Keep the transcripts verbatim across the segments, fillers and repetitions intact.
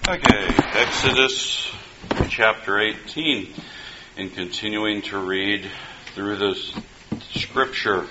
Okay, Exodus chapter eighteen, and continuing to read through this scripture.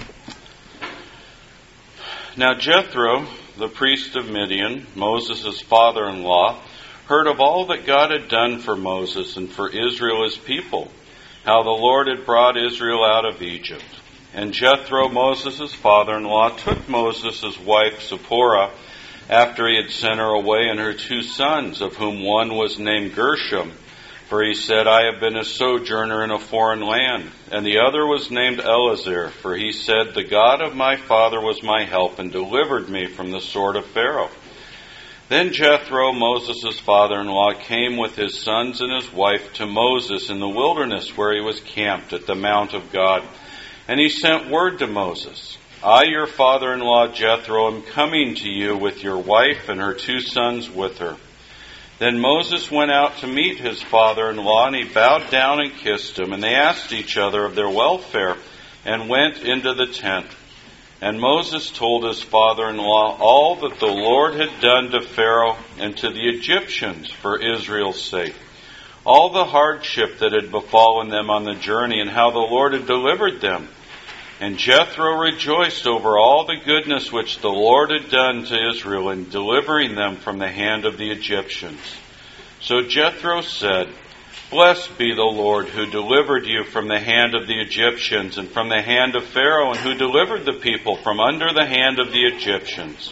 Now Jethro, the priest of Midian, Moses' father-in-law, heard of all that God had done for Moses and for Israel his people, how the Lord had brought Israel out of Egypt. And Jethro, Moses' father-in-law, took Moses' wife Zipporah, after he had sent her away, and her two sons, of whom one was named Gershom, for he said, I have been a sojourner in a foreign land. And the other was named Eleazar, for he said, the God of my father was my help, and delivered me from the sword of Pharaoh. Then Jethro, Moses' father-in-law, came with his sons and his wife to Moses in the wilderness, where he was camped at the mount of God. And he sent word to Moses, I, your father-in-law Jethro, am coming to you with your wife and her two sons with her. Then Moses went out to meet his father-in-law, and he bowed down and kissed him. And they asked each other of their welfare, and went into the tent. And Moses told his father-in-law all that the Lord had done to Pharaoh and to the Egyptians for Israel's sake, all the hardship that had befallen them on the journey, and how the Lord had delivered them. And Jethro rejoiced over all the goodness which the Lord had done to Israel in delivering them from the hand of the Egyptians. So Jethro said, Blessed be the Lord who delivered you from the hand of the Egyptians and from the hand of Pharaoh, and who delivered the people from under the hand of the Egyptians.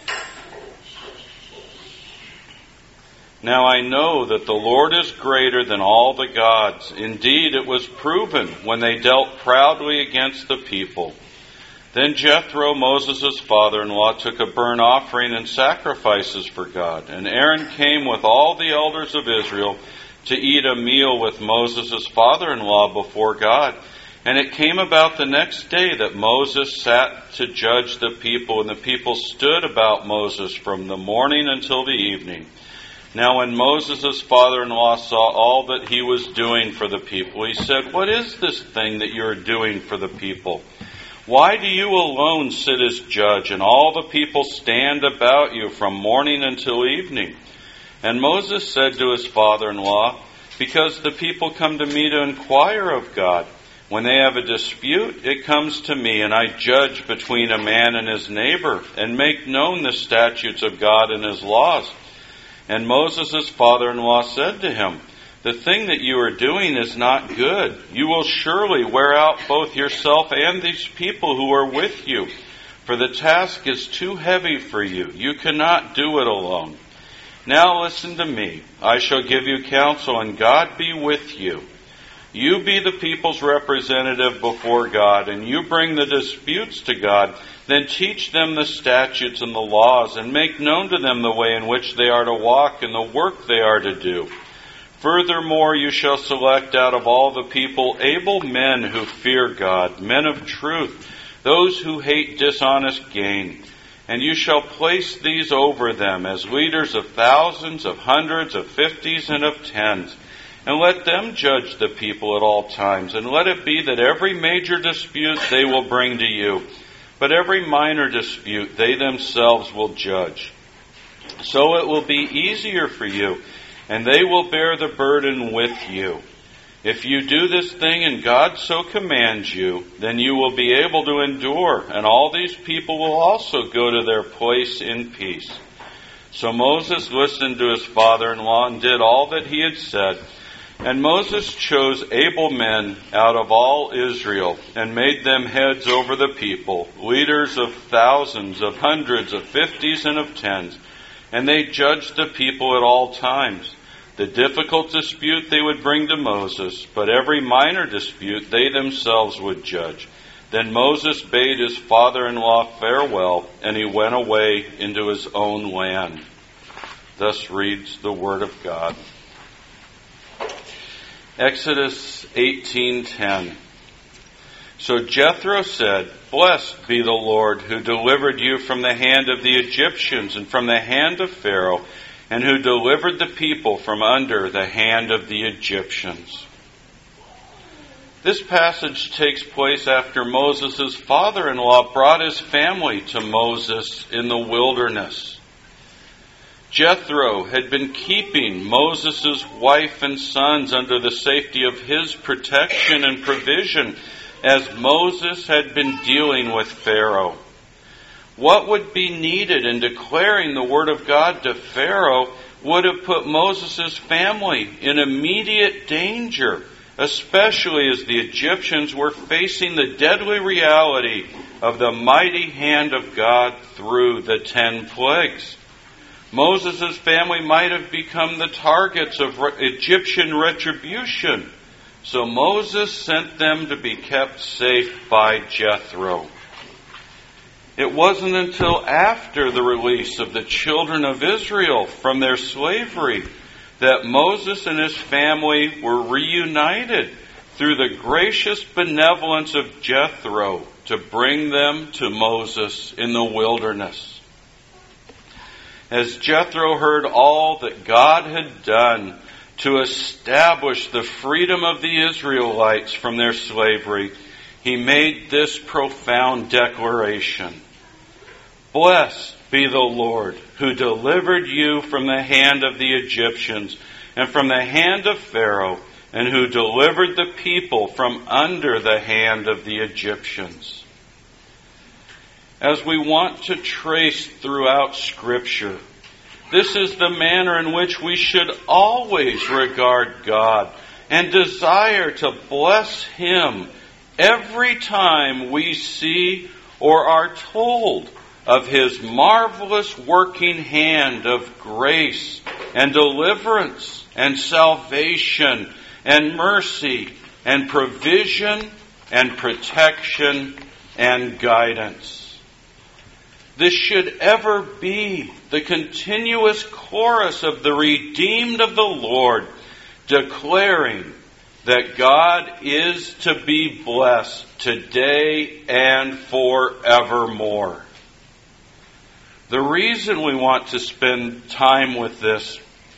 Now I know that the Lord is greater than all the gods. Indeed, it was proven when they dealt proudly against the people. Then Jethro, Moses' father-in-law, took a burnt offering and sacrifices for God. And Aaron came with all the elders of Israel to eat a meal with Moses' father-in-law before God. And it came about the next day that Moses sat to judge the people, and the people stood about Moses from the morning until the evening. Now when Moses' father-in-law saw all that he was doing for the people, he said, What is this thing that you are doing for the people? Why do you alone sit as judge, and all the people stand about you from morning until evening? And Moses said to his father-in-law, Because the people come to me to inquire of God. When they have a dispute, it comes to me, and I judge between a man and his neighbor, and make known the statutes of God and his laws. And Moses' father-in-law said to him, The thing that you are doing is not good. You will surely wear out both yourself and these people who are with you, for the task is too heavy for you. You cannot do it alone. Now listen to me. I shall give you counsel, and God be with you. You be the people's representative before God, and you bring the disputes to God. Then teach them the statutes and the laws, and make known to them the way in which they are to walk and the work they are to do. Furthermore, you shall select out of all the people able men who fear God, men of truth, those who hate dishonest gain. And you shall place these over them as leaders of thousands, of hundreds, of fifties, and of tens. And let them judge the people at all times. And let it be that every major dispute they will bring to you, but every minor dispute they themselves will judge. So it will be easier for you, and they will bear the burden with you. If you do this thing and God so commands you, then you will be able to endure, and all these people will also go to their place in peace. So Moses listened to his father-in-law and did all that he had said. And Moses chose able men out of all Israel and made them heads over the people, leaders of thousands, of hundreds, of fifties, and of tens. And they judged the people at all times. The difficult dispute they would bring to Moses, but every minor dispute they themselves would judge. Then Moses bade his father-in-law farewell, and he went away into his own land. Thus reads the word of God. Exodus eighteen ten. So Jethro said, Blessed be the Lord who delivered you from the hand of the Egyptians and from the hand of Pharaoh, and who delivered the people from under the hand of the Egyptians. This passage takes place after Moses' father-in-law brought his family to Moses in the wilderness. Jethro had been keeping Moses' wife and sons under the safety of his protection and provision as Moses had been dealing with Pharaoh. What would be needed in declaring the word of God to Pharaoh would have put Moses' family in immediate danger, especially as the Egyptians were facing the deadly reality of the mighty hand of God through the ten plagues. Moses' family might have become the targets of Egyptian retribution, so Moses sent them to be kept safe by Jethro. It wasn't until after the release of the children of Israel from their slavery that Moses and his family were reunited through the gracious benevolence of Jethro to bring them to Moses in the wilderness. As Jethro heard all that God had done to establish the freedom of the Israelites from their slavery, he made this profound declaration: "Blessed be the Lord, who delivered you from the hand of the Egyptians and from the hand of Pharaoh, and who delivered the people from under the hand of the Egyptians." As we want to trace throughout Scripture, this is the manner in which we should always regard God and desire to bless Him every time we see or are told of His marvelous working hand of grace and deliverance and salvation and mercy and provision and protection and guidance. This should ever be the continuous chorus of the redeemed of the Lord, declaring that God is to be blessed today and forevermore. The reason we want to spend time with this,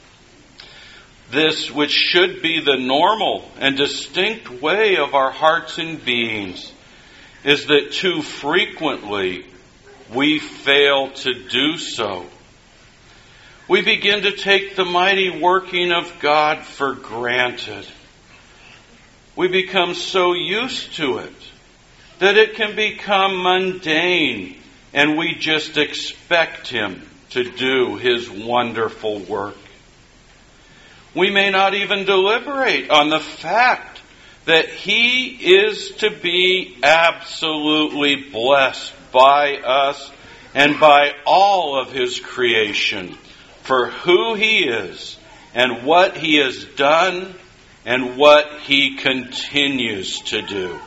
this which should be the normal and distinct way of our hearts and beings, is that too frequently we fail to do so. We begin to take the mighty working of God for granted. We become so used to it that it can become mundane, and we just expect Him to do His wonderful work. We may not even deliberate on the fact that He is to be absolutely blessed by us and by all of His creation for who He is and what He has done and what He continues to do.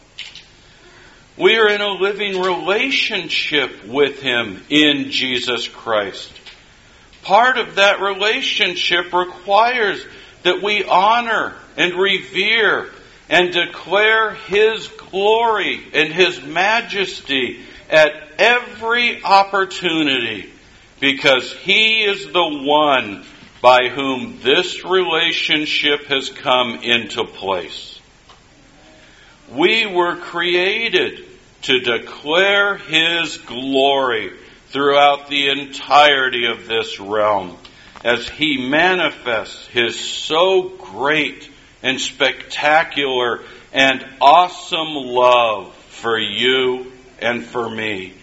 We are in a living relationship with Him in Jesus Christ. Part of that relationship requires that we honor and revere and declare His glory and His majesty at every opportunity, because He is the one by whom this relationship has come into place. We were created to declare His glory throughout the entirety of this realm as He manifests His so great and spectacular and awesome love for you and for me.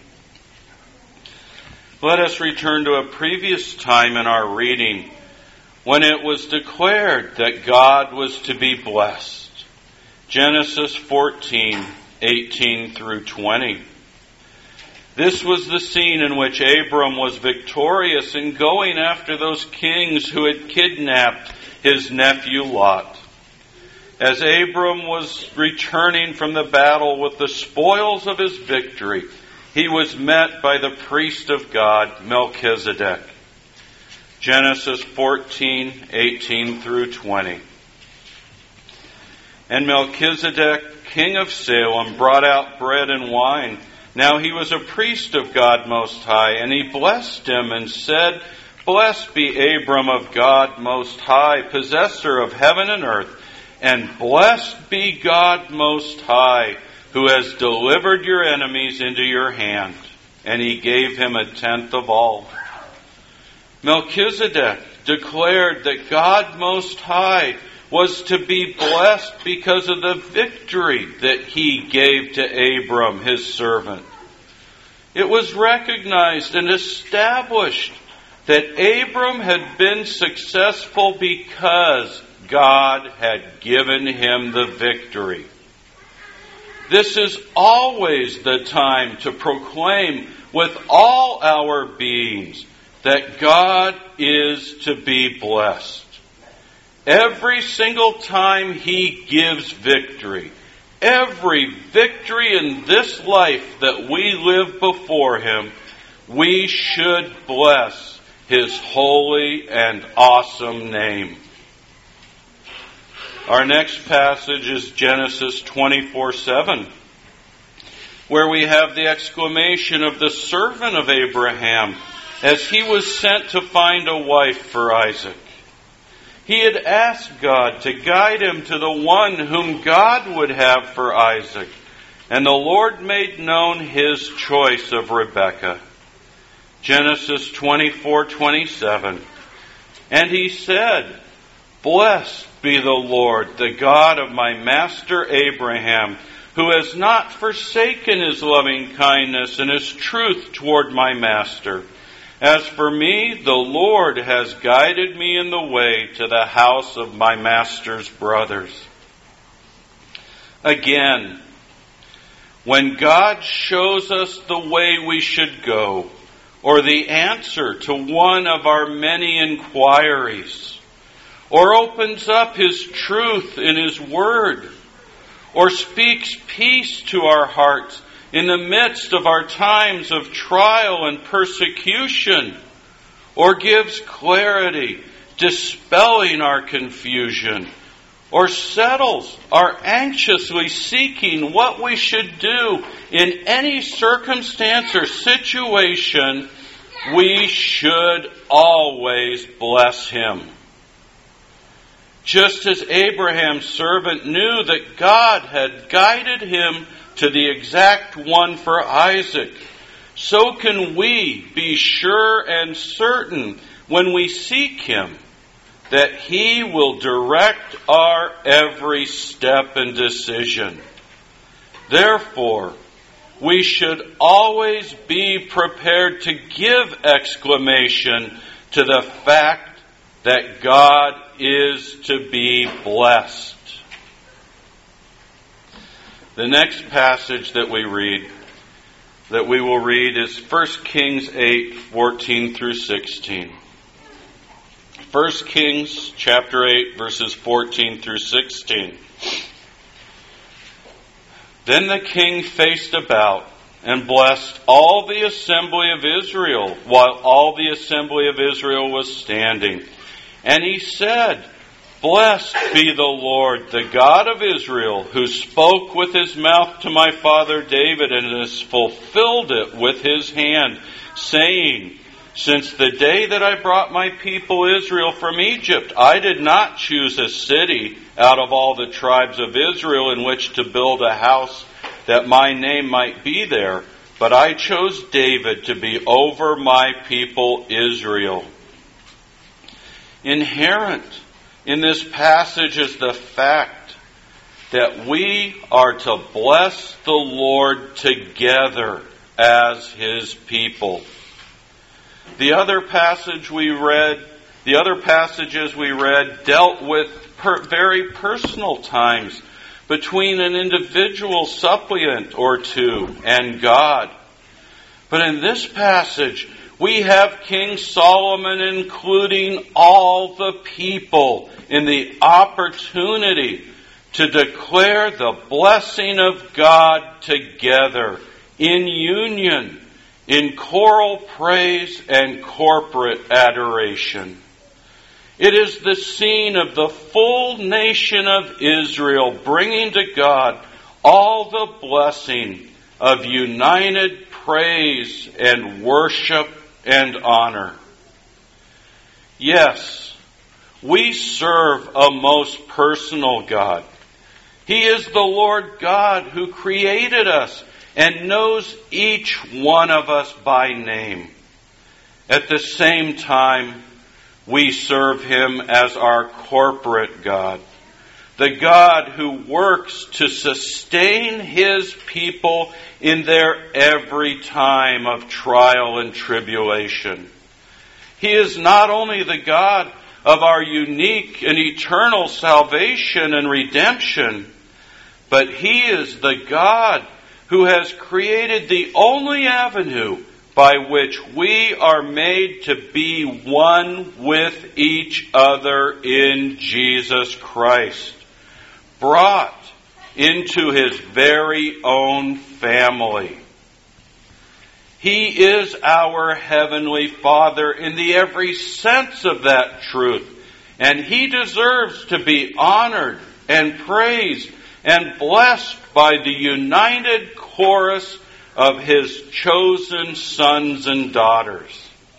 Let us return to a previous time in our reading when it was declared that God was to be blessed. Genesis fourteen, eighteen through twenty. This was the scene in which Abram was victorious in going after those kings who had kidnapped his nephew Lot. As Abram was returning from the battle with the spoils of his victory, he was met by the priest of God, Melchizedek. Genesis fourteen, eighteen through twenty. And Melchizedek, king of Salem, brought out bread and wine. Now he was a priest of God Most High, and he blessed him and said, "Blessed be Abram of God Most High, possessor of heaven and earth, and blessed be God Most High, who has delivered your enemies into your hand." And he gave him a tenth of all. Melchizedek declared that God Most High was to be blessed because of the victory that he gave to Abram, his servant. It was recognized and established that Abram had been successful because God had given him the victory. This is always the time to proclaim with all our beings that God is to be blessed. Every single time He gives victory, every victory in this life that we live before Him, we should bless His holy and awesome name. Our next passage is Genesis twenty-four seven, where we have the exclamation of the servant of Abraham as he was sent to find a wife for Isaac. He had asked God to guide him to the one whom God would have for Isaac, and the Lord made known His choice of Rebekah. Genesis twenty-four twenty-seven. And he said, "Blessed be the Lord, the God of my master Abraham, who has not forsaken His loving kindness and His truth toward my master. As for me, the Lord has guided me in the way to the house of my master's brothers." Again, when God shows us the way we should go, or the answer to one of our many inquiries, or opens up His truth in His Word, or speaks peace to our hearts in the midst of our times of trial and persecution, or gives clarity, dispelling our confusion, or settles our anxiously seeking what we should do in any circumstance or situation, we should always bless Him. Just as Abraham's servant knew that God had guided him to the exact one for Isaac, so can we be sure and certain when we seek Him that He will direct our every step and decision. Therefore, we should always be prepared to give exclamation to the fact that God is to be blessed. The next passage that we read, that we will read, is First Kings eight fourteen through sixteen. First Kings chapter eight, verses fourteen through sixteen. Then the king faced about and blessed all the assembly of Israel, while all the assembly of Israel was standing. And he said, "Blessed be the Lord, the God of Israel, who spoke with His mouth to my father David and has fulfilled it with His hand, saying, Since the day that I brought my people Israel from Egypt, I did not choose a city out of all the tribes of Israel in which to build a house that my name might be there, but I chose David to be over my people Israel." Inherent in this passage is the fact that we are to bless the Lord together as His people. The other passage we read, the other passages we read dealt with per, very personal times between an individual suppliant or two and God. But in this passage, we have King Solomon including all the people in the opportunity to declare the blessing of God together in union, in choral praise and corporate adoration. It is the scene of the full nation of Israel bringing to God all the blessing of united praise and worship and honor. Yes, we serve a most personal God. He is the Lord God who created us and knows each one of us by name. At the same time, we serve Him as our corporate God, the God who works to sustain His people in their every time of trial and tribulation. He is not only the God of our unique and eternal salvation and redemption, but He is the God who has created the only avenue by which we are made to be one with each other in Jesus Christ, brought into His very own family. He is our Heavenly Father in the every sense of that truth, and He deserves to be honored and praised and blessed by the united chorus of His chosen sons and daughters.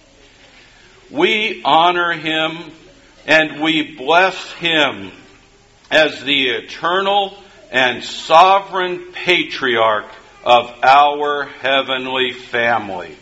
We honor Him and we bless Him as the eternal and sovereign patriarch of our heavenly family.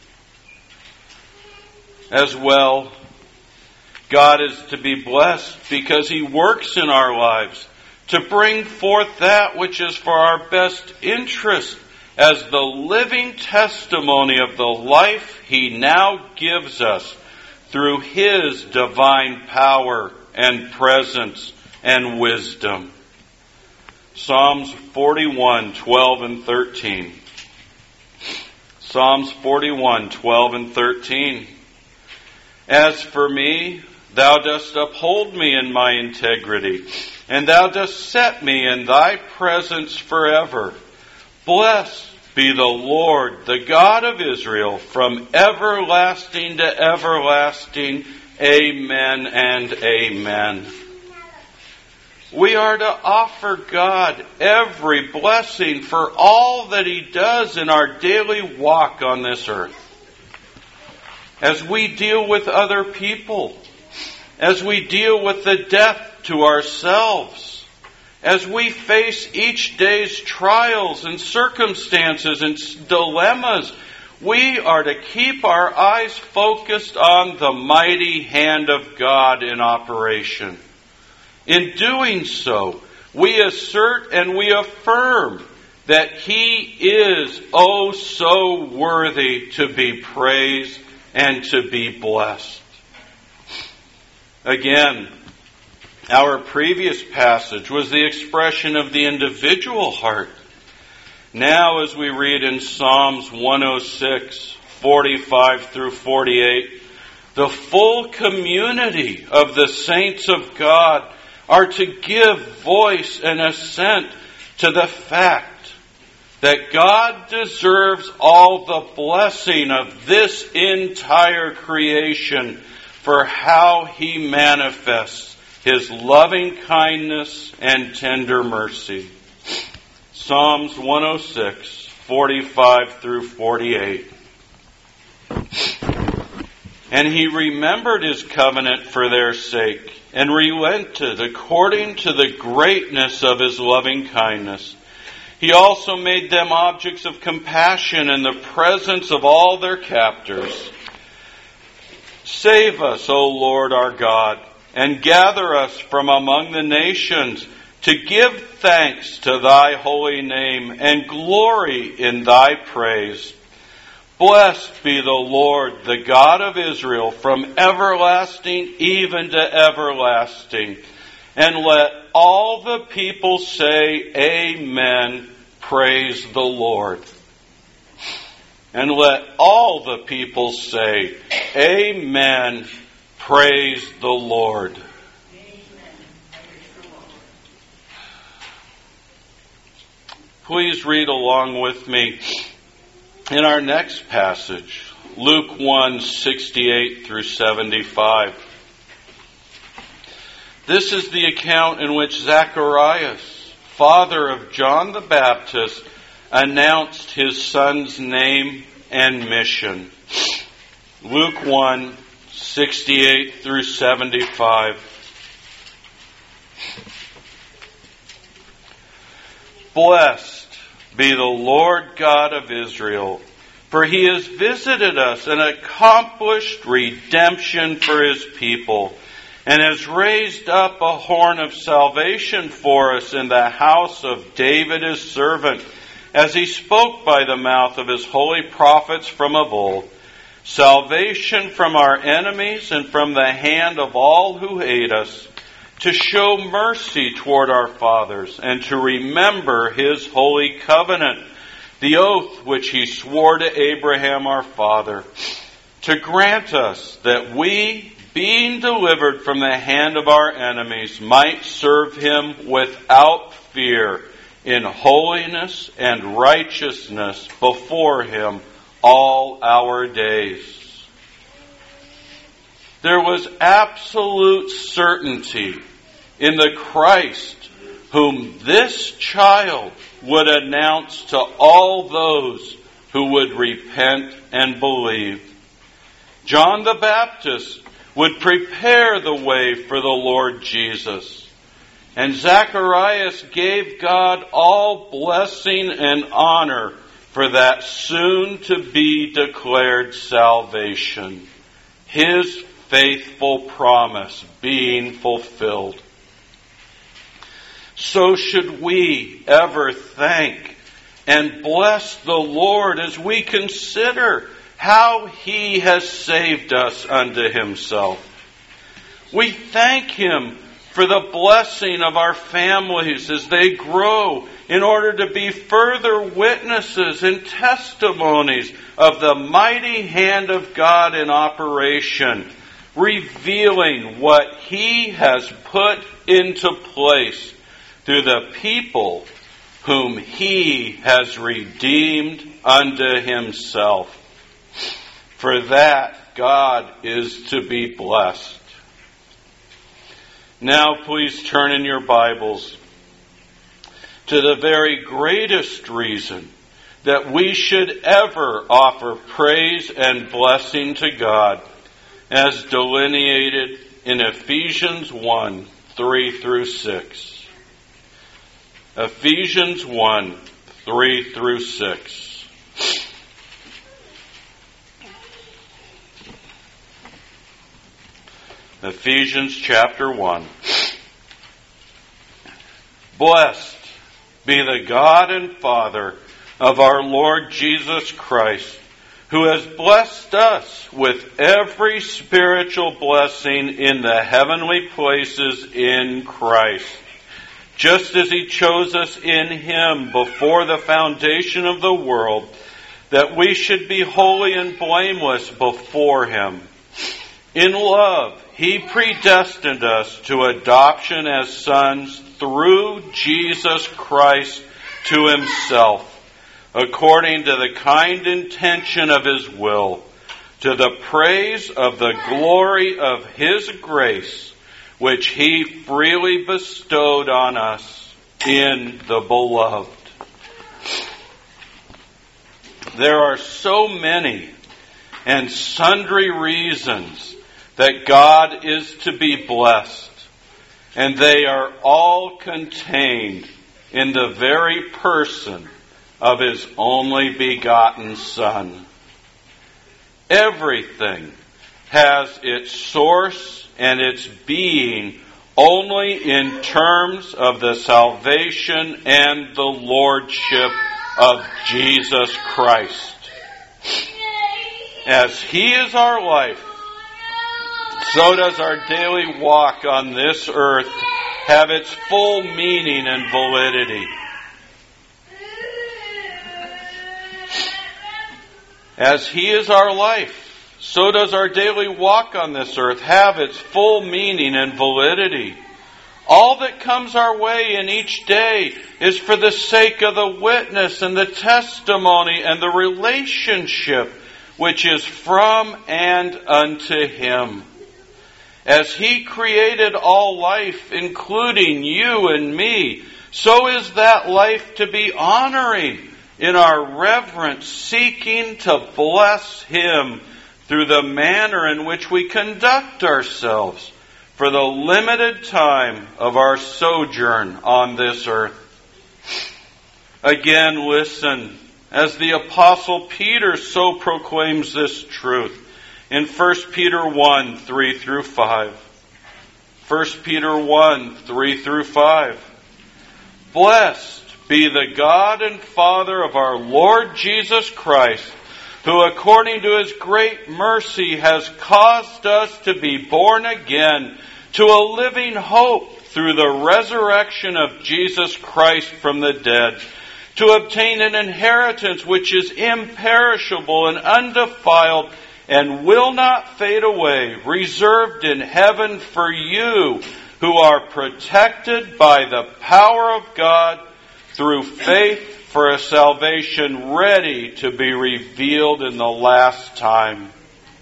As well, God is to be blessed because He works in our lives to bring forth that which is for our best interest as the living testimony of the life He now gives us through His divine power and presence and wisdom. Psalms forty-one, twelve and thirteen. Psalms forty-one, twelve and thirteen. As for me, Thou dost uphold me in my integrity, and Thou dost set me in Thy presence forever. Blessed be the Lord, the God of Israel, from everlasting to everlasting. Amen and amen. We are to offer God every blessing for all that He does in our daily walk on this earth. As we deal with other people, as we deal with the death to ourselves, as we face each day's trials and circumstances and dilemmas, we are to keep our eyes focused on the mighty hand of God in operation. In doing so, we assert and we affirm that He is oh so worthy to be praised and to be blessed. Again, our previous passage was the expression of the individual heart. Now, as we read in Psalms one oh six, forty-five through forty-eight, the full community of the saints of God are to give voice and assent to the fact that God deserves all the blessing of this entire creation for how He manifests His loving kindness and tender mercy. Psalms one oh six, forty-five through forty-eight. And He remembered His covenant for their sake, and relented according to the greatness of His loving kindness. He also made them objects of compassion in the presence of all their captors. Save us, O Lord our God, and gather us from among the nations, to give thanks to Thy holy name and glory in Thy praise. Blessed be the Lord, the God of Israel, from everlasting even to everlasting. And let all the people say, Amen, praise the Lord. And let all the people say, Amen, praise the Lord. Please read along with me in our next passage, Luke one, sixty-eight through seventy-five. This is the account in which Zacharias, father of John the Baptist, announced his son's name and mission. Luke one, sixty-eight through seventy-five. Blessed be the Lord God of Israel, For he has visited us and accomplished redemption for his people, and has raised up a horn of salvation for us in the house of David his servant, as he spoke by the mouth of his holy prophets from of old, salvation from our enemies and from the hand of all who hate us, to show mercy toward our fathers, and to remember his holy covenant, the oath which he swore to Abraham our father, to grant us that we, being delivered from the hand of our enemies, might serve him without fear, in holiness and righteousness before him all our days. There was absolute certainty in the Christ whom this child would announce to all those who would repent and believe. John the Baptist would prepare the way for the Lord Jesus. And Zacharias gave God all blessing and honor for that soon-to-be declared salvation, his faithful promise being fulfilled. So should we ever thank and bless the Lord as we consider how he has saved us unto himself. We thank him for the blessing of our families as they grow in order to be further witnesses and testimonies of the mighty hand of God in operation, revealing what he has put into place through the people whom he has redeemed unto himself. For that, God is to be blessed. Now please turn in your Bibles to the very greatest reason that we should ever offer praise and blessing to God, as delineated in Ephesians one, three through six. Ephesians one, three through six. Ephesians chapter one. Blessed be the God and Father of our Lord Jesus Christ, who has blessed us with every spiritual blessing in the heavenly places in Christ, just as he chose us in him before the foundation of the world, that we should be holy and blameless before him. In love, he predestined us to adoption as sons through Jesus Christ to himself, according to the kind intention of his will, to the praise of the glory of his grace, which he freely bestowed on us in the beloved. There are so many and sundry reasons that God is to be blessed, and they are all contained in the very person of his only begotten Son. Everything has its source and its being only in terms of the salvation and the lordship of Jesus Christ. As he is our life, so does our daily walk on this earth have its full meaning and validity. As he is our life, so does our daily walk on this earth have its full meaning and validity. All that comes our way in each day is for the sake of the witness and the testimony and the relationship which is from and unto him. As he created all life, including you and me, so is that life to be honoring in our reverence, seeking to bless him through the manner in which we conduct ourselves for the limited time of our sojourn on this earth. Again, listen as the Apostle Peter so proclaims this truth in First Peter one, three through five. First Peter one, three through five. Blessed be the God and Father of our Lord Jesus Christ, who according to His great mercy has caused us to be born again to a living hope through the resurrection of Jesus Christ from the dead, to obtain an inheritance which is imperishable and undefiled and will not fade away, reserved in heaven for you, who are protected by the power of God through faith for a salvation ready to be revealed in the last time.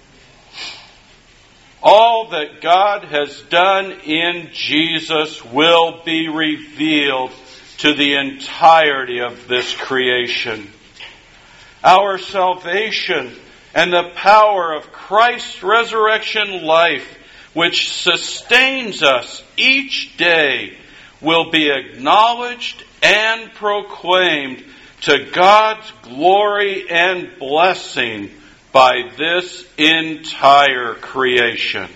All that God has done in Jesus will be revealed to the entirety of this creation. Our salvation and the power of Christ's resurrection life, which sustains us each day, will be acknowledged and proclaimed to God's glory and blessing by this entire creation.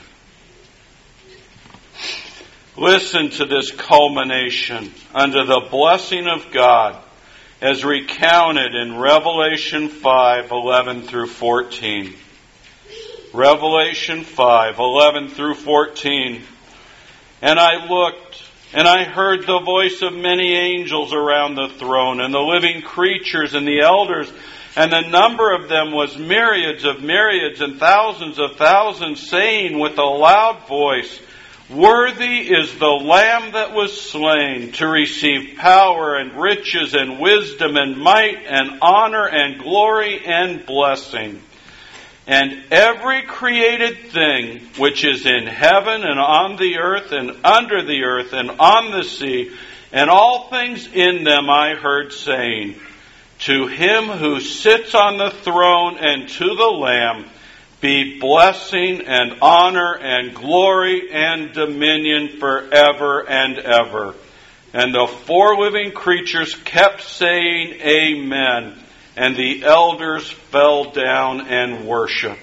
Listen to this culmination under the blessing of God as recounted in Revelation five, eleven through fourteen. Revelation five, eleven through fourteen. And I looked, and I heard the voice of many angels around the throne, and the living creatures and the elders, and the number of them was myriads of myriads and thousands of thousands, saying with a loud voice, Worthy is the Lamb that was slain to receive power and riches and wisdom and might and honor and glory and blessing. And every created thing which is in heaven and on the earth and under the earth and on the sea, and all things in them I heard saying, To Him who sits on the throne and to the Lamb be blessing and honor and glory and dominion forever and ever. And the four living creatures kept saying, Amen. And the elders fell down and worshipped.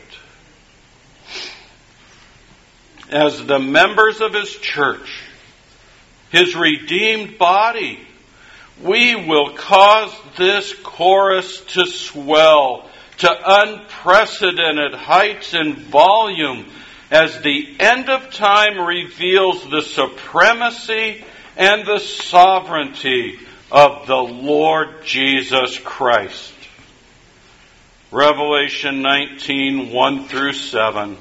As the members of His church, His redeemed body, we will cause this chorus to swell to unprecedented heights in volume as the end of time reveals the supremacy and the sovereignty of the Lord Jesus Christ. Revelation nineteen, one through seven.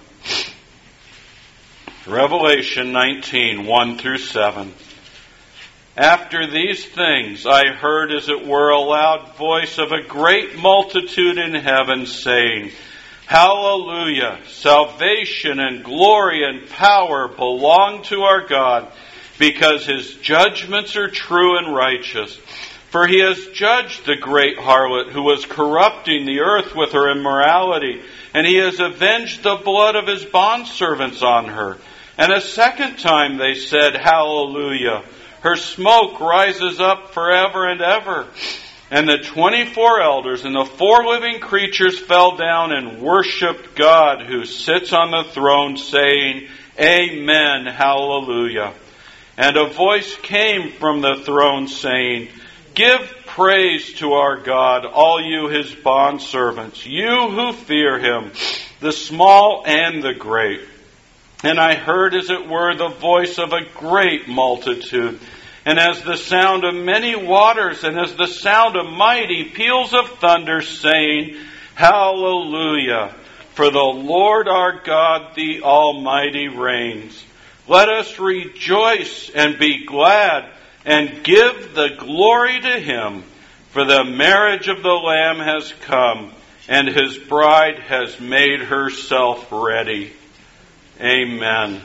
Revelation nineteen, one through seven. After these things I heard as it were a loud voice of a great multitude in heaven saying, Hallelujah! Salvation and glory and power belong to our God, because His judgments are true and righteous. For He has judged the great harlot who was corrupting the earth with her immorality, and He has avenged the blood of His bondservants on her. And a second time they said, Hallelujah! Her smoke rises up forever and ever. And the twenty-four elders and the four living creatures fell down and worshipped God who sits on the throne, saying, Amen, hallelujah. And a voice came from the throne saying, Give praise to our God, all you His bondservants, you who fear Him, the small and the great. And I heard, as it were, the voice of a great multitude, and as the sound of many waters, and as the sound of mighty peals of thunder, saying, Hallelujah! For the Lord our God, the Almighty, reigns. Let us rejoice and be glad, and give the glory to Him, for the marriage of the Lamb has come, and His bride has made herself ready. Amen.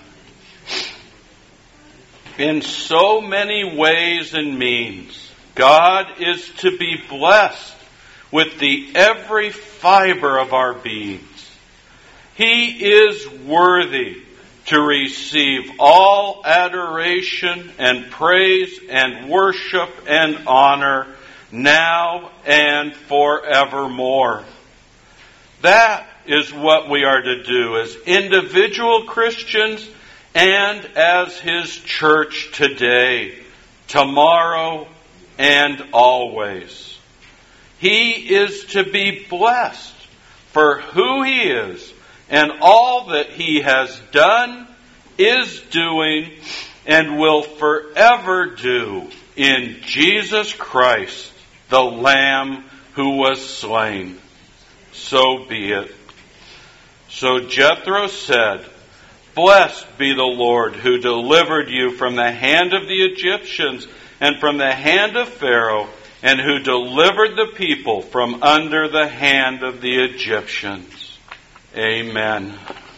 In so many ways and means, God is to be blessed with the every fiber of our beings. He is worthy to receive all adoration and praise and worship and honor now and forevermore. That is what we are to do as individual Christians and as His church today, tomorrow, and always. He is to be blessed for who He is and all that He has done, is doing, and will forever do in Jesus Christ, the Lamb who was slain. So be it. So Jethro said, "Blessed be the Lord who delivered you from the hand of the Egyptians and from the hand of Pharaoh, and who delivered the people from under the hand of the Egyptians." Amen.